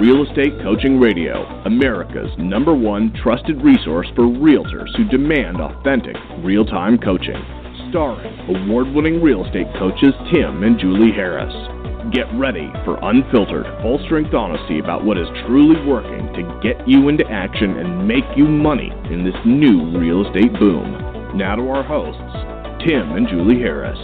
Real Estate Coaching Radio, America's #1 trusted resource for realtors who demand authentic, real-time coaching. Starring award-winning real estate coaches Tim and Julie Harris. Get ready for unfiltered, full-strength honesty about what is truly working to get you into action and make you money in this new real estate boom. Now to our hosts, Tim and Julie Harris.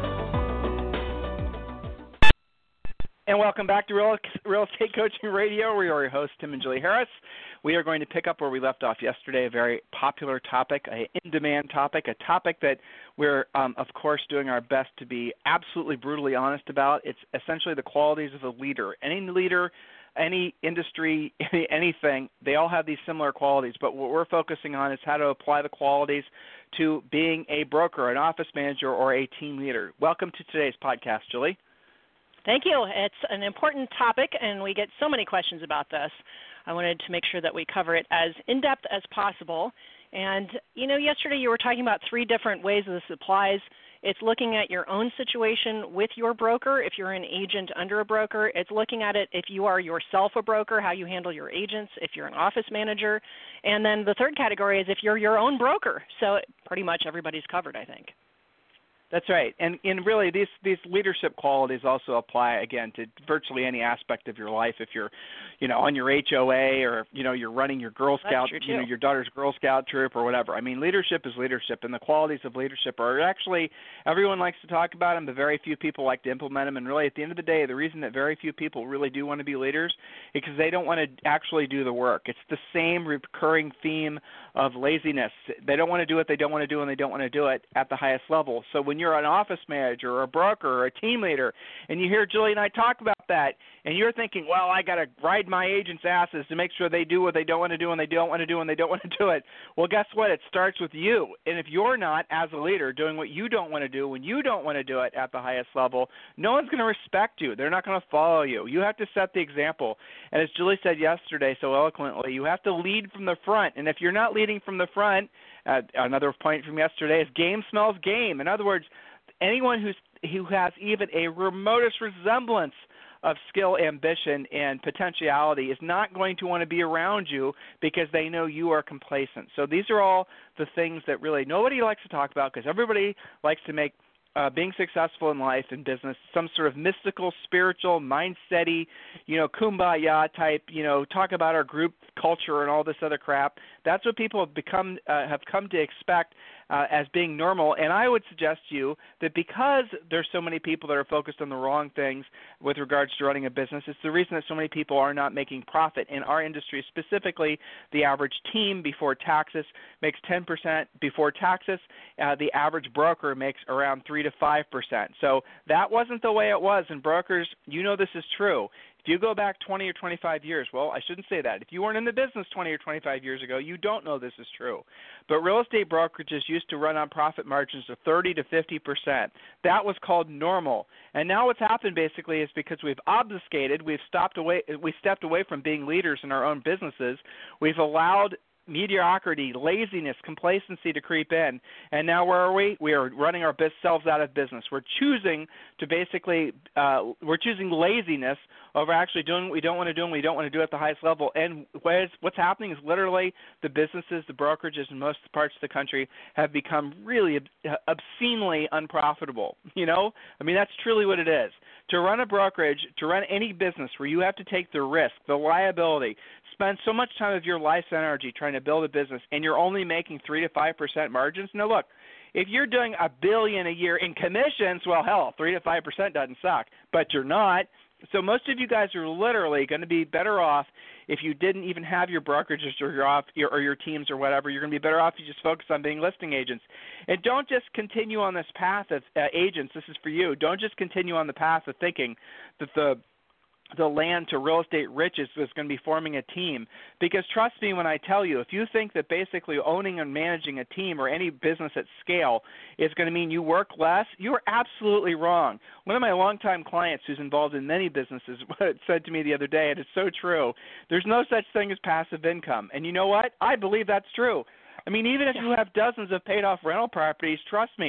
And welcome back to Real Estate Coaching Radio. We are your hosts, Tim and Julie Harris. We are going to pick up where we left off yesterday, a very popular topic, an in-demand topic, a topic that we're, of course, doing our best to be absolutely brutally honest about. It's essentially the qualities of a leader. Any leader, any industry, anything, they all have these similar qualities. But what we're focusing on is how to apply the qualities to being a broker, an office manager, or a team leader. Welcome to today's podcast, Julie. Thank you. It's an important topic, and we get so many questions about this. I wanted to make sure that we cover it as in-depth as possible. And, yesterday you were talking about 3 different ways this applies. It's looking at your own situation with your broker, if you're an agent under a broker. It's looking at it if you are yourself a broker, how you handle your agents, if you're an office manager. And then the third category is if you're your own broker. So pretty much everybody's covered, I think. That's right. And really, these leadership qualities also apply, again, to virtually any aspect of your life. If you're, on your HOA or, you're running your Girl Scout, your daughter's Girl Scout troop or whatever. I mean, leadership is leadership, and the qualities of leadership are actually, everyone likes to talk about them, but very few people like to implement them. And really, at the end of the day, the reason that very few people really do want to be leaders is because they don't want to actually do the work. It's the same recurring theme of laziness. They don't want to do what they don't want to do, and they don't want to do it at the highest level. So when you're an office manager or a broker or a team leader and you hear Julie and I talk about that and you're thinking, well, I got to ride my agents' asses to make sure they do what they don't want to do and they don't want to do and they don't want to do it. Well, guess what? It starts with you. And if you're not, as a leader, doing what you don't want to do when you don't want to do it at the highest level, no one's going to respect you. They're not going to follow you. You have to set the example. And as Julie said yesterday so eloquently, you have to lead from the front. And if you're not leading from the front, another point from yesterday is game smells game. In other words, anyone who has even a remotest resemblance of skill, ambition, and potentiality is not going to want to be around you because they know you are complacent. So these are all the things that really nobody likes to talk about because everybody likes to make being successful in life and business some sort of mystical, spiritual, mindset-y, kumbaya type, talk about our group culture and all this other crap. That's what people have come to expect as being normal. And I would suggest to you that because there's so many people that are focused on the wrong things with regards to running a business, it's the reason that so many people are not making profit in our industry. Specifically, the average team before taxes makes 10% before taxes. The average broker makes around 3 to 5%. So that wasn't the way it was. And brokers, this is true. If you go back 20 or 25 years, well, I shouldn't say that. If you weren't in the business 20 or 25 years ago, you don't know this is true. But real estate brokerages used to run on profit margins of 30 to 50%. That was called normal. And now what's happened basically is because we've obfuscated, we stepped away from being leaders in our own businesses. We've allowed mediocrity, laziness, complacency to creep in. And now where are we? We are running our best selves out of business. We're choosing to we're choosing laziness over actually doing what we don't want to do and we don't want to do at the highest level. And what's happening is literally the businesses, the brokerages in most parts of the country have become really obscenely unprofitable. That's truly what it is. To run a brokerage, to run any business where you have to take the risk, the liability, spend so much time of your life's energy trying to build a business and you're only making 3 to 5% margins. Now, look, if you're doing $1 billion a year in commissions, well, hell, 3 to 5% doesn't suck, but you're not. So most of you guys are literally going to be better off if you didn't even have your brokerages or your teams or whatever. You're going to be better off if you just focus on being listing agents. And don't just continue on this path of agents. This is for you. Don't just continue on the path of thinking that the land to real estate riches is going to be forming a team. Because trust me when I tell you, if you think that basically owning and managing a team or any business at scale is going to mean you work less, you are absolutely wrong. One of my longtime clients who's involved in many businesses said to me the other day, and it's so true, there's no such thing as passive income. And you know what? I believe that's true. Even if you have dozens of paid-off rental properties, trust me,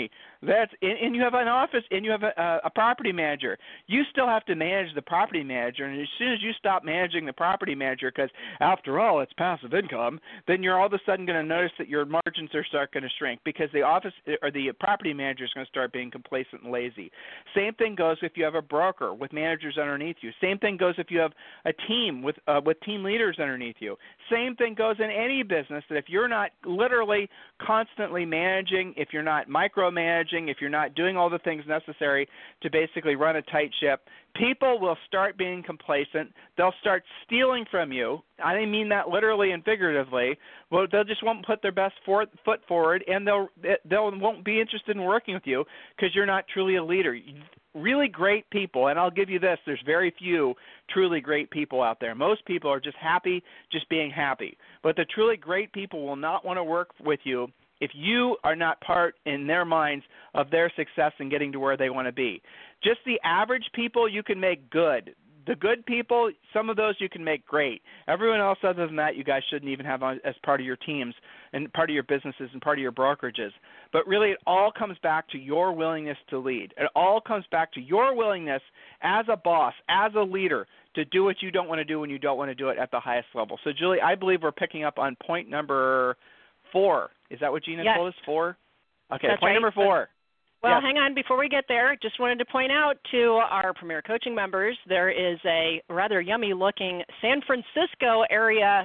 And you have an office, and you have a property manager. You still have to manage the property manager, and as soon as you stop managing the property manager, because after all, it's passive income, then you're all of a sudden going to notice that your margins are going to shrink because the office or the property manager is going to start being complacent and lazy. Same thing goes if you have a broker with managers underneath you. Same thing goes if you have a team with team leaders underneath you. Same thing goes in any business, that if you're not literally constantly managing, if you're not micromanaging, if you're not doing all the things necessary to basically run a tight ship, people will start being complacent. They'll start stealing from you. I mean that literally and figuratively. Well, they'll just won't put their best foot forward, and they won't be interested in working with you because you're not truly a leader. Really great people, and I'll give you this, there's very few truly great people out there. Most people are just happy just being happy. But the truly great people will not want to work with you if you are not part, in their minds, of their success in getting to where they want to be. Just the average people you can make good. The good people, some of those you can make great. Everyone else other than that you guys shouldn't even have as part of your teams and part of your businesses and part of your brokerages. But really it all comes back to your willingness to lead. It all comes back to your willingness as a boss, as a leader, to do what you don't want to do when you don't want to do it at the highest level. So, Julie, I believe we're picking up on point number 4. Is that what Gina told us? 4? Okay, that's point right. number 4. Well, yes. Hang on. Before we get there, just wanted to point out to our Premier Coaching members, there is a rather yummy-looking San Francisco area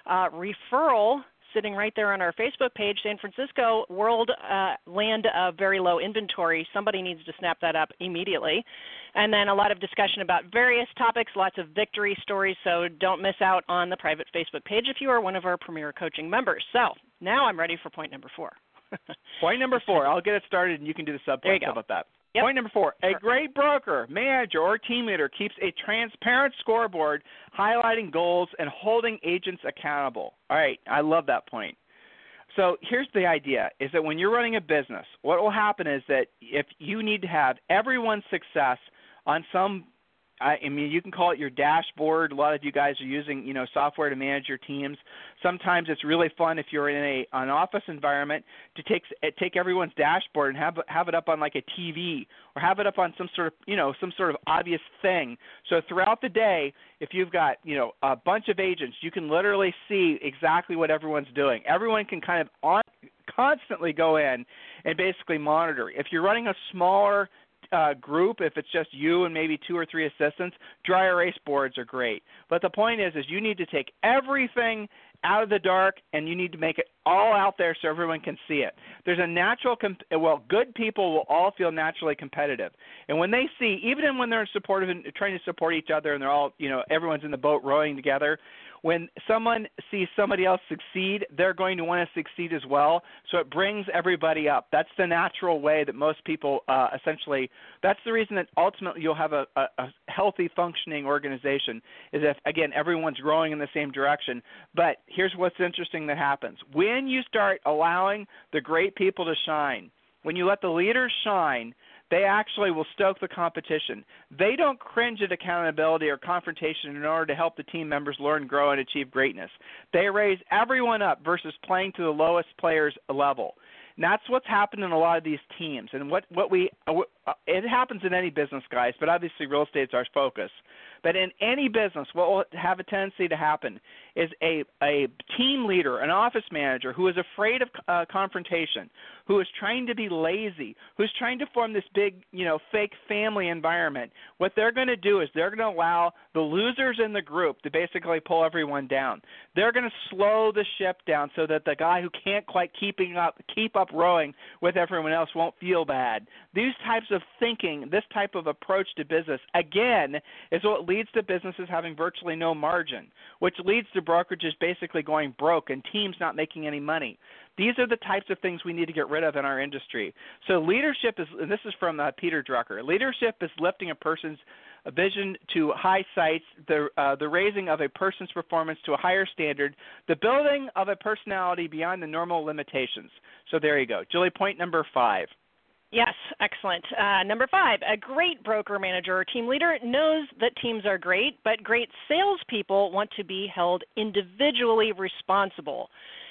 referral sitting right there on our Facebook page, San Francisco, world land of very low inventory. Somebody needs to snap that up immediately. And then a lot of discussion about various topics, lots of victory stories, so don't miss out on the private Facebook page if you are one of our Premier Coaching members. So now I'm ready for point number 4. Point number 4. I'll get it started, and you can do the sub-points. How about that? Yep. Point number 4. A great broker, manager, or team leader keeps a transparent scoreboard highlighting goals and holding agents accountable. All right, I love that point. So here's the idea, is that when you're running a business, what will happen is that if you need to have everyone's success on some – I mean, you can call it your dashboard. A lot of you guys are using, software to manage your teams. Sometimes it's really fun if you're in an office environment to take everyone's dashboard and have it up on like a TV or have it up on some sort of obvious thing. So throughout the day, if you've got, a bunch of agents, you can literally see exactly what everyone's doing. Everyone can kind of constantly go in and basically monitor. If you're running a smaller group, if it's just you and maybe 2 or 3 assistants, dry erase boards are great. But the point is you need to take everything out of the dark and you need to make it all out there so everyone can see it. There's a natural, good people will all feel naturally competitive. And when they see, even when they're supportive and trying to support each other and they're all, everyone's in the boat rowing together, when someone sees somebody else succeed, they're going to want to succeed as well. So it brings everybody up. That's the natural way that most people essentially – that's the reason that ultimately you'll have a healthy, functioning organization is if, again, everyone's growing in the same direction. But here's what's interesting that happens. When you start allowing the great people to shine, when you let the leaders shine, they actually will stoke the competition. They don't cringe at accountability or confrontation in order to help the team members learn, grow, and achieve greatness. They raise everyone up versus playing to the lowest player's level. And that's what's happened in a lot of these teams. And it happens in any business, guys, but obviously real estate's our focus. But in any business, what will have a tendency to happen is a team leader, an office manager who is afraid of confrontation, who is trying to be lazy, who's trying to form this big, fake family environment. What they're going to do is they're going to allow the losers in the group to basically pull everyone down. They're going to slow the ship down so that the guy who can't quite keep up rowing with everyone else won't feel bad. These types of thinking, this type of approach to business, again, is what leads to businesses having virtually no margin, which leads to brokerages basically going broke and teams not making any money. These are the types of things we need to get rid of in our industry. So leadership is, and this is from Peter Drucker, leadership is lifting a person's vision to high heights, the raising of a person's performance to a higher standard, the building of a personality beyond the normal limitations. So there you go. Julie, point number 5. Yes, excellent. Number 5, a great broker, manager, or team leader knows that teams are great, but great salespeople want to be held individually responsible.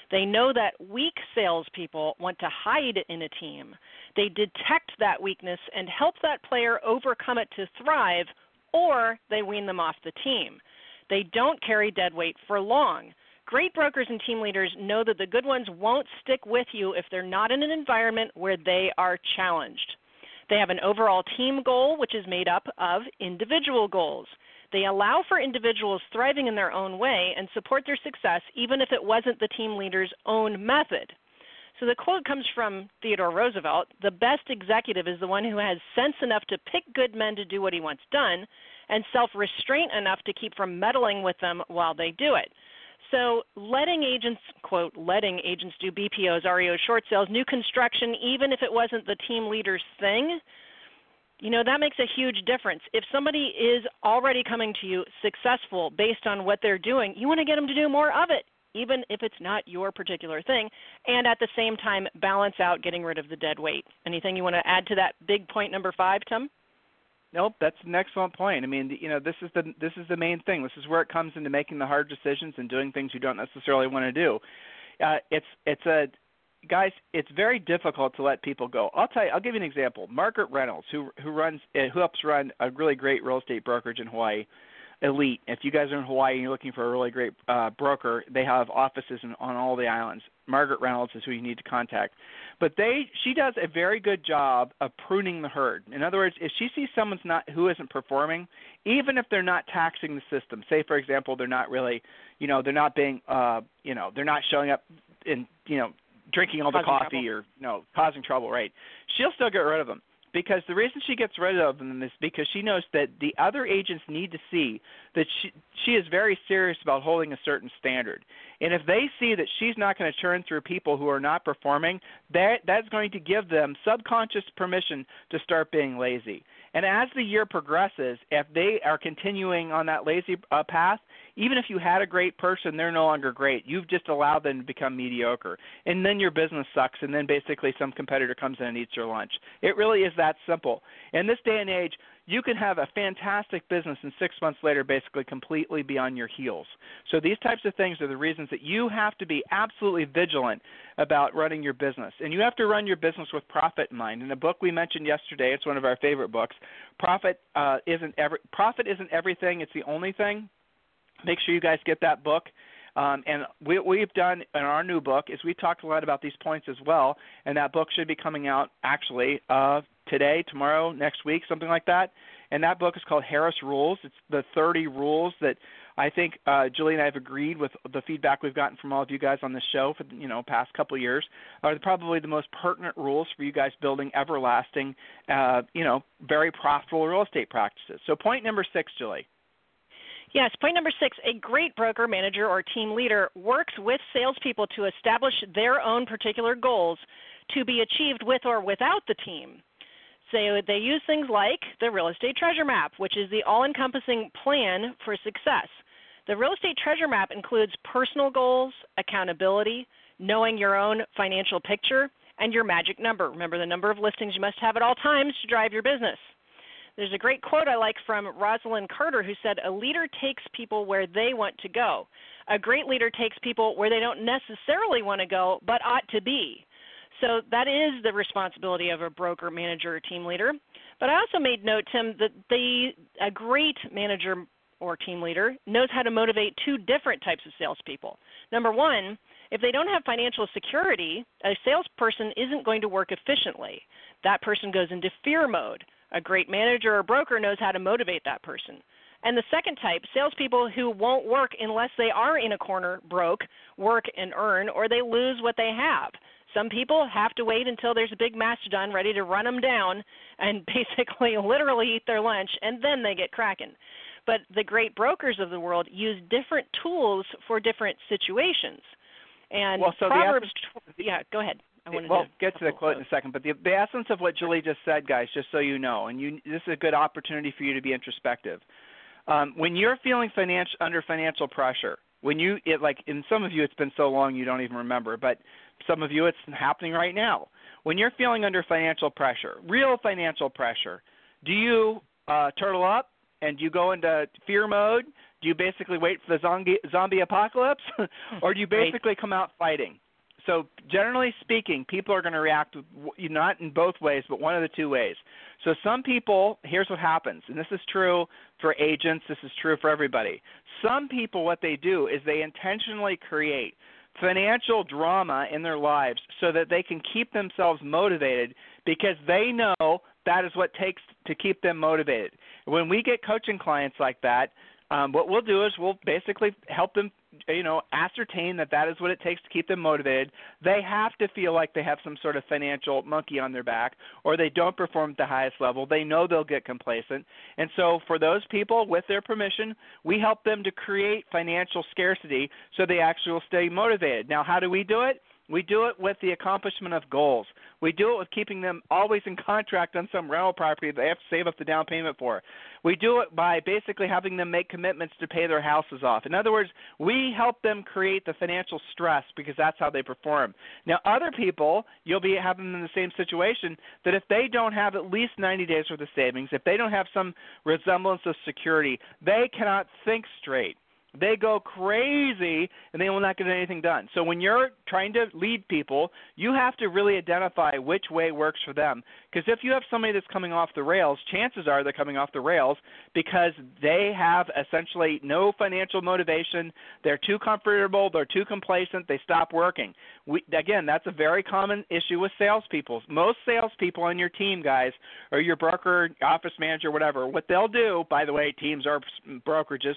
They know that weak salespeople want to hide in a team. They detect that weakness and help that player overcome it to thrive, or they wean them off the team. They don't carry dead weight for long. Great brokers and team leaders know that the good ones won't stick with you if they're not in an environment where they are challenged. They have an overall team goal, which is made up of individual goals. They allow for individuals thriving in their own way and support their success even if it wasn't the team leader's own method. So the quote comes from Theodore Roosevelt: "The best executive is the one who has sense enough to pick good men to do what he wants done, and self-restraint enough to keep from meddling with them while they do it." So letting agents, quote, letting agents do BPOs, REOs, short sales, new construction, even if it wasn't the team leader's thing, that makes a huge difference. If somebody is already coming to you successful based on what they're doing, you want to get them to do more of it, even if it's not your particular thing, and at the same time balance out getting rid of the dead weight. Anything you want to add to that big point number 5, Tim? Nope, that's an excellent point. I mean, this is the main thing. This is where it comes into making the hard decisions and doing things you don't necessarily want to do. Guys, it's very difficult to let people go. I'll give you an example. Margaret Reynolds, who helps run a really great real estate brokerage in Hawaii, Elite. If you guys are in Hawaii and you're looking for a really great broker, they have offices on all the islands. Margaret Reynolds is who you need to contact. But she does a very good job of pruning the herd. In other words, if she sees someone who isn't performing, even if they're not taxing the system, say for example they're not really, they're not being, they're not showing up and drinking all the coffee or causing trouble, right? She'll still get rid of them. Because the reason she gets rid of them is because she knows that the other agents need to see that she is very serious about holding a certain standard. And if they see that she's not going to churn through people who are not performing, that's going to give them subconscious permission to start being lazy. And as the year progresses, if they are continuing on that lazy path, even if you had a great person, they're no longer great. You've just allowed them to become mediocre. And then your business sucks, and then basically some competitor comes in and eats your lunch. It really is that simple. In this day and age, you can have a fantastic business and 6 months later basically completely be on your heels. So these types of things are the reasons that you have to be absolutely vigilant about running your business. And you have to run your business with profit in mind. In the book we mentioned yesterday, it's one of our favorite books, Profit Isn't Everything, It's the Only Thing. Make sure you guys get that book. And we've done in our new book is we talked a lot about these points as well, and that book should be coming out actually today, tomorrow, next week, something like that. And that book is called Harris Rules. It's the 30 rules that I think Julie and I have agreed with the feedback we've gotten from all of you guys on this show for the past couple of years are probably the most pertinent rules for you guys building everlasting, very profitable real estate practices. So point number 6, Julie. Yes, point number 6, a great broker, manager, or team leader works with salespeople to establish their own particular goals to be achieved with or without the team. So they use things like the real estate treasure map, which is the all-encompassing plan for success. The real estate treasure map includes personal goals, accountability, knowing your own financial picture, and your magic number. Remember the number of listings you must have at all times to drive your business. There's a great quote I like from Rosalind Carter who said, "A leader takes people where they want to go. A great leader takes people where they don't necessarily want to go but ought to be." So that is the responsibility of a broker, manager, or team leader. But I also made note, Tim, that a great manager or team leader knows how to motivate 2 different types of salespeople. Number 1, if they don't have financial security, a salesperson isn't going to work efficiently. That person goes into fear mode. A great manager or broker knows how to motivate that person. And the second type, salespeople who won't work unless they are in a corner broke, work and earn, or they lose what they have. Some people have to wait until there's a big mastodon ready to run them down and basically literally eat their lunch, and then they get cracking. But the great brokers of the world use different tools for different situations. And Proverbs, go ahead. We'll get to the quote in a second, but the essence of what Julie just said, guys, just so you know, and this is a good opportunity for you to be introspective. When you're feeling under financial pressure, in some of you it's been so long you don't even remember, but some of you it's happening right now. When you're feeling under financial pressure, real financial pressure, do you turtle up and do you go into fear mode? Do you basically wait for the zombie apocalypse, or do you basically come out fighting? So generally speaking, people are going to react not in both ways, but one of the two ways. So some people, here's what happens, and this is true for agents, this is true for everybody. Some people, what they do is they intentionally create financial drama in their lives so that they can keep themselves motivated because they know that is what it takes to keep them motivated. When we get coaching clients like that, what we'll do is we'll basically help them, ascertain that is what it takes to keep them motivated. They have to feel like they have some sort of financial monkey on their back, or they don't perform at the highest level. They know they'll get complacent. And so for those people, with their permission, we help them to create financial scarcity so they actually will stay motivated. Now, how do we do it? We do it with the accomplishment of goals. We do it with keeping them always in contract on some rental property that they have to save up the down payment for. We do it by basically having them make commitments to pay their houses off. In other words, we help them create the financial stress because that's how they perform. Now, other people, you'll be having them in the same situation that if they don't have at least 90 days worth of savings, if they don't have some resemblance of security, they cannot think straight. They go crazy, and they will not get anything done. So when you're trying to lead people, you have to really identify which way works for them. Because if you have somebody that's coming off the rails, chances are they're coming off the rails because they have essentially no financial motivation. They're too comfortable. They're too complacent. They stop working. Again, that's a very common issue with salespeople. Most salespeople on your team, guys, or your broker, office manager, whatever, what they'll do, by the way, teams are brokerages.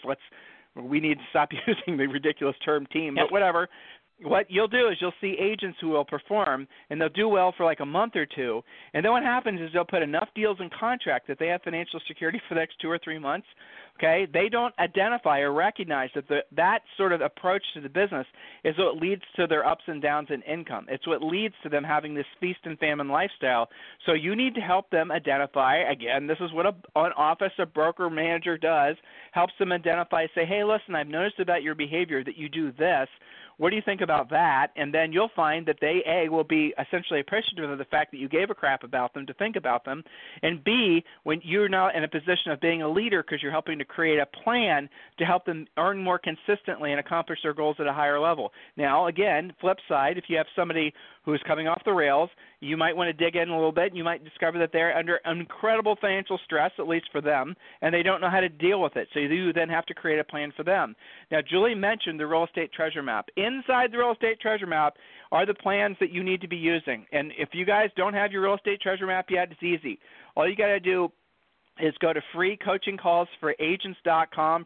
We need to stop using the ridiculous term team, but whatever. What you'll do is you'll see agents who will perform, and they'll do well for like a month or two, and then what happens is they'll put enough deals in contract that they have financial security for the next 2 or 3 months. Okay, they don't identify or recognize that sort of approach to the business is what leads to their ups and downs in income. It's what leads to them having this feast and famine lifestyle. So you need to help them identify, again, this is what an office, a broker, manager does, helps them identify, say, hey, listen, I've noticed about your behavior that you do this. What do you think about that? And then you'll find that they, A, will be essentially appreciative of the fact that you gave a crap about them to think about them, and B, when you're now in a position of being a leader because you're helping to create a plan to help them earn more consistently and accomplish their goals at a higher level. Now, again, flip side, if you have somebody who's coming off the rails, you might want to dig in a little bit, and you might discover that they're under incredible financial stress, at least for them, and they don't know how to deal with it. So you then have to create a plan for them. Now, Julie mentioned the real estate treasure map. Inside the real estate treasure map are the plans that you need to be using. And if you guys don't have your real estate treasure map yet, it's easy. All you got to do is go to freecoachingcallsforagents.com,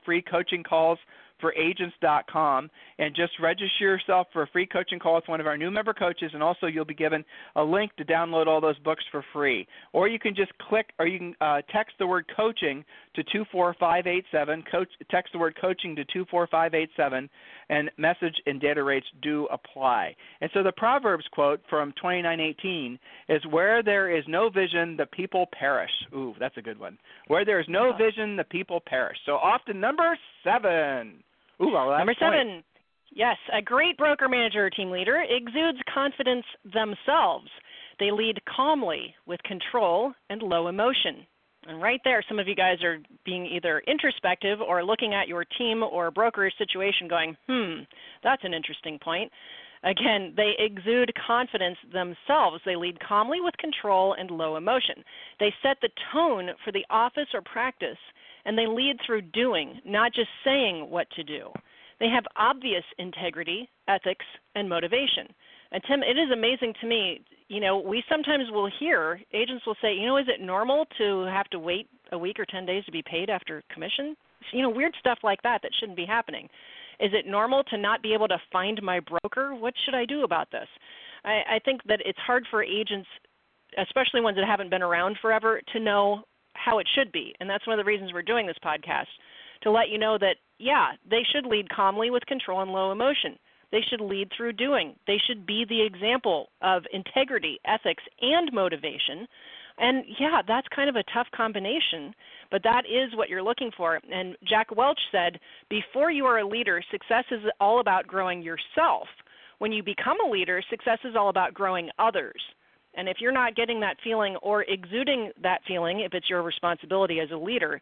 freecoachingcallsforagents.com, and just register yourself for a free coaching call with one of our new member coaches, and also you'll be given a link to download all those books for free. Or you can just text the word coaching to 24587, text the word coaching to 24587, and message and data rates do apply. And so the Proverbs quote from 29:18 is, where there is no vision, the people perish. Ooh, that's a good one. Where there is no vision, the people perish. So often number 7. Ooh, number 7. Yes, a great broker, manager, or team leader exudes confidence themselves. They lead calmly with control and low emotion. And right there, some of you guys are being either introspective or looking at your team or broker situation going, that's an interesting point. Again, they exude confidence themselves. They lead calmly with control and low emotion. They set the tone for the office or practice, and they lead through doing, not just saying what to do. They have obvious integrity, ethics, and motivation. And Tim, it is amazing to me, we sometimes will hear, agents will say, is it normal to have to wait a week or 10 days to be paid after commission? Weird stuff like that shouldn't be happening. Is it normal to not be able to find my broker? What should I do about this? I think that it's hard for agents, especially ones that haven't been around forever, to know how it should be. And that's one of the reasons we're doing this podcast, to let you know that, they should lead calmly with control and low emotion. They should lead through doing. They should be the example of integrity, ethics, and motivation. And, that's kind of a tough combination, but that is what you're looking for. And Jack Welch said, before you are a leader, success is all about growing yourself. When you become a leader, success is all about growing others. And if you're not getting that feeling or exuding that feeling, if it's your responsibility as a leader,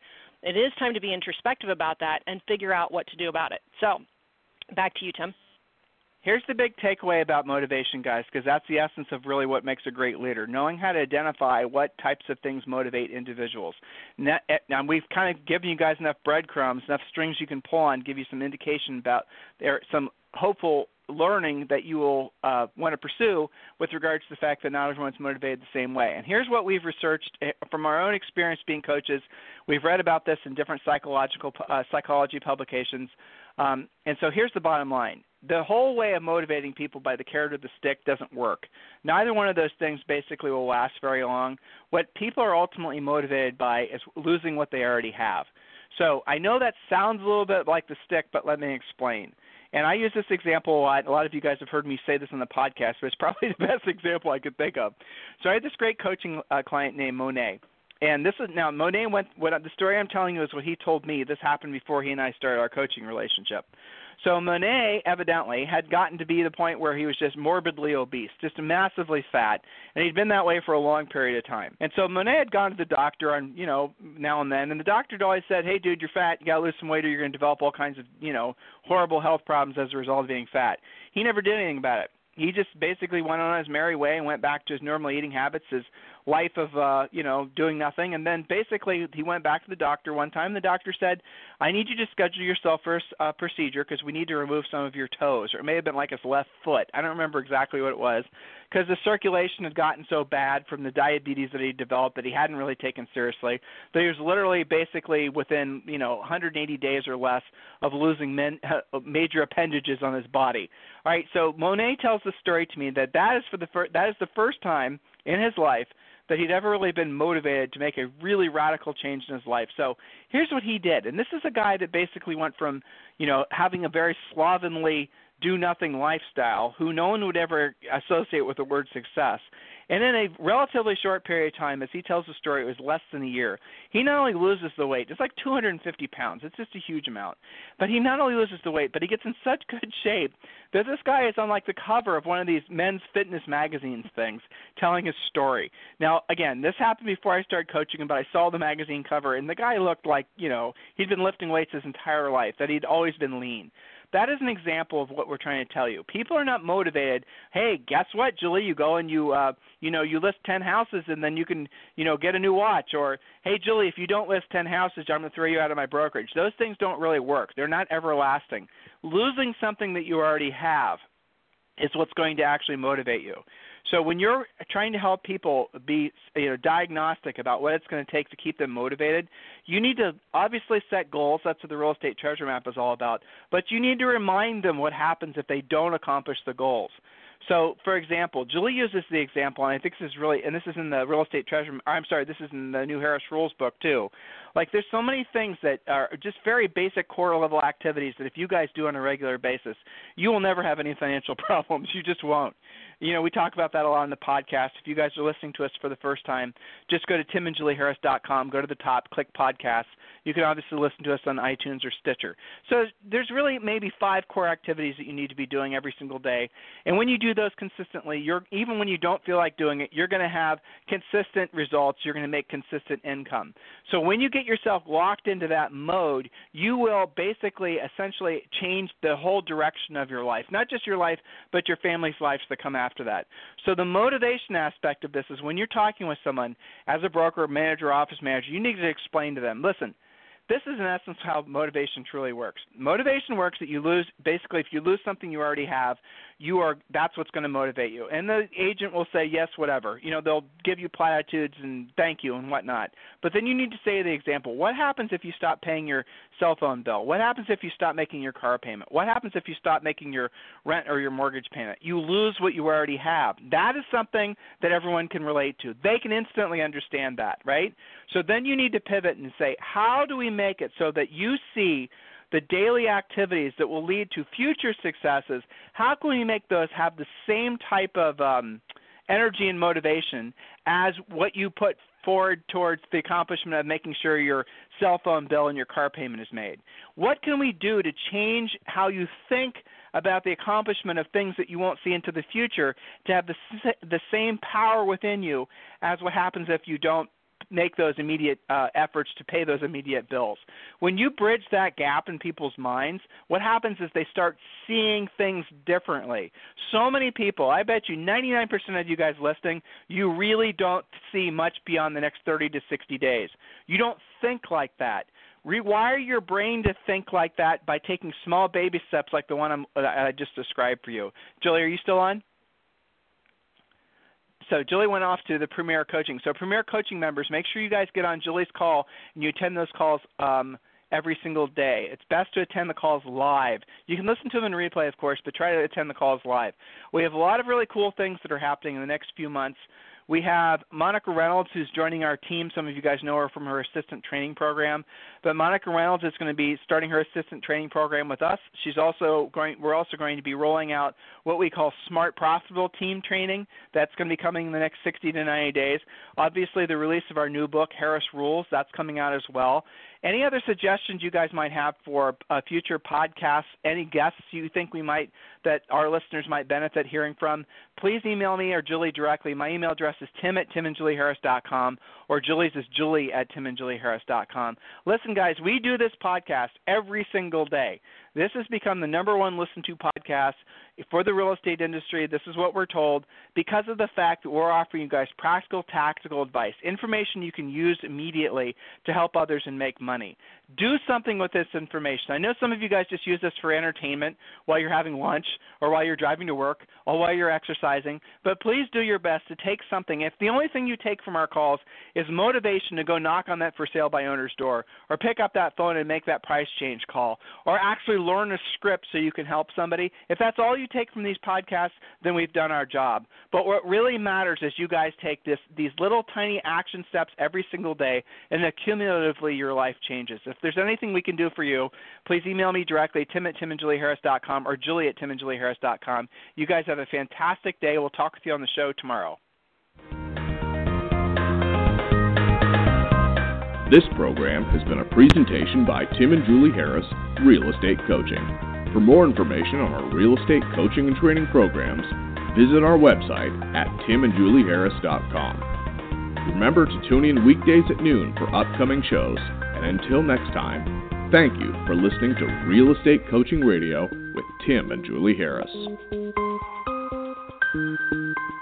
it is time to be introspective about that and figure out what to do about it. So back to you, Tim. Here's the big takeaway about motivation, guys, because that's the essence of really what makes a great leader, knowing how to identify what types of things motivate individuals. Now we've kind of given you guys enough breadcrumbs, enough strings you can pull on, give you some indication about some hopeful learning that you will want to pursue with regards to the fact that not everyone's motivated the same way. And here's what we've researched from our own experience being coaches. We've read about this in different psychology publications. And so here's the bottom line. The whole way of motivating people by the carrot or the stick doesn't work. Neither one of those things basically will last very long. What people are ultimately motivated by is losing what they already have. So I know that sounds a little bit like the stick, but let me explain. And I use this example a lot. A lot of you guys have heard me say this on the podcast, but it's probably the best example I could think of. So I had this great coaching client named Monet. And this is now Monet the story I'm telling you is what he told me. This happened before he and I started our coaching relationship. So Monet evidently had gotten to be the point where he was just morbidly obese, just massively fat, and he'd been that way for a long period of time. And so Monet had gone to the doctor on, now and then, and the doctor had always said, "Hey, dude, you're fat. You got to lose some weight, or you're going to develop all kinds of, horrible health problems as a result of being fat." He never did anything about it. He just basically went on his merry way and went back to his normal eating habits, his life of, doing nothing. And then basically he went back to the doctor one time. The doctor said, "I need you to schedule yourself for a procedure because we need to remove some of your toes." Or it may have been like his left foot. I don't remember exactly what it was, because the circulation had gotten so bad from the diabetes that he developed that he hadn't really taken seriously. That he was literally basically within 180 days or less of losing major appendages on his body. All right, so Monet tells the story to me that is the first time in his life that he'd ever really been motivated to make a really radical change in his life. So here's what he did. And this is a guy that basically went from, having a very slovenly do-nothing lifestyle who no one would ever associate with the word success. And in a relatively short period of time, as he tells the story, it was less than a year, he not only loses the weight, it's like 250 pounds. It's just a huge amount. But he not only loses the weight, but he gets in such good shape that this guy is on like the cover of one of these men's fitness magazines things telling his story. Now, again, this happened before I started coaching him, but I saw the magazine cover, and the guy looked like, he'd been lifting weights his entire life, that he'd always been lean. That is an example of what we're trying to tell you. People are not motivated. Hey, guess what, Julie? You go and you list 10 houses and then you can, get a new watch. Or, hey, Julie, if you don't list 10 houses, I'm going to throw you out of my brokerage. Those things don't really work. They're not everlasting. Losing something that you already have is what's going to actually motivate you. So when you're trying to help people be diagnostic about what it's going to take to keep them motivated, you need to obviously set goals. That's what the Real Estate Treasure Map is all about. But you need to remind them what happens if they don't accomplish the goals. So, for example, Julie uses the example, and I think this is really, and this is in the Real Estate Treasure, this is in the New Harris Rules book too. Like, there's so many things that are just very basic core level activities that if you guys do on a regular basis, you will never have any financial problems. You just won't. We talk about that a lot on the podcast. If you guys are listening to us for the first time, just go to timandjulieharris.com, go to the top, click podcasts. You can obviously listen to us on iTunes or Stitcher. So there's really maybe 5 core activities that you need to be doing every single day. And when you do those consistently, even when you don't feel like doing it, you're going to have consistent results. You're going to make consistent income. So when you get yourself locked into that mode, you will basically essentially change the whole direction of your life, not just your life, but your family's lives that come after that. So the motivation aspect of this is when you're talking with someone as a broker, manager, office manager, you need to explain to them, listen, this is in essence how motivation truly works. Motivation works that you lose, basically if you lose something you already have, that's what's going to motivate you. And the agent will say, yes, whatever. They'll give you platitudes and thank you and whatnot. But then you need to say the example. What happens if you stop paying your cell phone bill? What happens if you stop making your car payment? What happens if you stop making your rent or your mortgage payment? You lose what you already have. That is something that everyone can relate to. They can instantly understand that, right? So then you need to pivot and say, how do we make it so that you see the daily activities that will lead to future successes? How can we make those have the same type of energy and motivation as what you put forward towards the accomplishment of making sure your cell phone bill and your car payment is made? What can we do to change how you think about the accomplishment of things that you won't see into the future to have the same power within you as what happens if you don't make those immediate efforts to pay those immediate bills. When you bridge that gap in people's minds, what happens is they start seeing things differently. So many people, I bet you 99% of you guys listening, you really don't see much beyond the next 30 to 60 days. You don't think like that. Rewire your brain to think like that by taking small baby steps like the one I just described for you. Julie, are you still on? So Julie went off to the Premier Coaching. So Premier Coaching members, make sure you guys get on Julie's call and you attend those calls every single day. It's best to attend the calls live. You can listen to them in replay, of course, but try to attend the calls live. We have a lot of really cool things that are happening in the next few months. We have Monica Reynolds, who's joining our team. Some of you guys know her from her assistant training program. But Monica Reynolds is going to be starting her assistant training program with us. We're also going to be rolling out what we call Smart Profitable Team Training. That's going to be coming in the next 60 to 90 days. Obviously, the release of our new book, Harris Rules, that's coming out as well. Any other suggestions you guys might have for future podcasts, any guests you think that our listeners might benefit hearing from, please email me or Julie directly. My email address is tim@timandjulieharris.com, or Julie's is julie@timandjulieharris.com. Listen, guys, we do this podcast every single day. This has become the number one listened to podcast for the real estate industry. This is what we're told because of the fact that we're offering you guys practical, tactical advice, information you can use immediately to help others and make money. Do something with this information. I know some of you guys just use this for entertainment while you're having lunch or while you're driving to work or while you're exercising, but please do your best to take something. If the only thing you take from our calls is motivation to go knock on that for sale by owner's door or pick up that phone and make that price change call or actually learn a script so you can help somebody, if that's all you take from these podcasts, then we've done our job. But what really matters is you guys take these little tiny action steps every single day, and cumulatively your life changes. If there's anything we can do for you, please email me directly, tim@timandjulieharris.com or julie@timandjulieharris.com. You guys have a fantastic day. We'll talk with you on the show tomorrow. This program has been a presentation by Tim and Julie Harris, Real Estate Coaching. For more information on our real estate coaching and training programs, visit our website at timandjulieharris.com. Remember to tune in weekdays at noon for upcoming shows, and until next time, thank you for listening to Real Estate Coaching Radio with Tim and Julie Harris.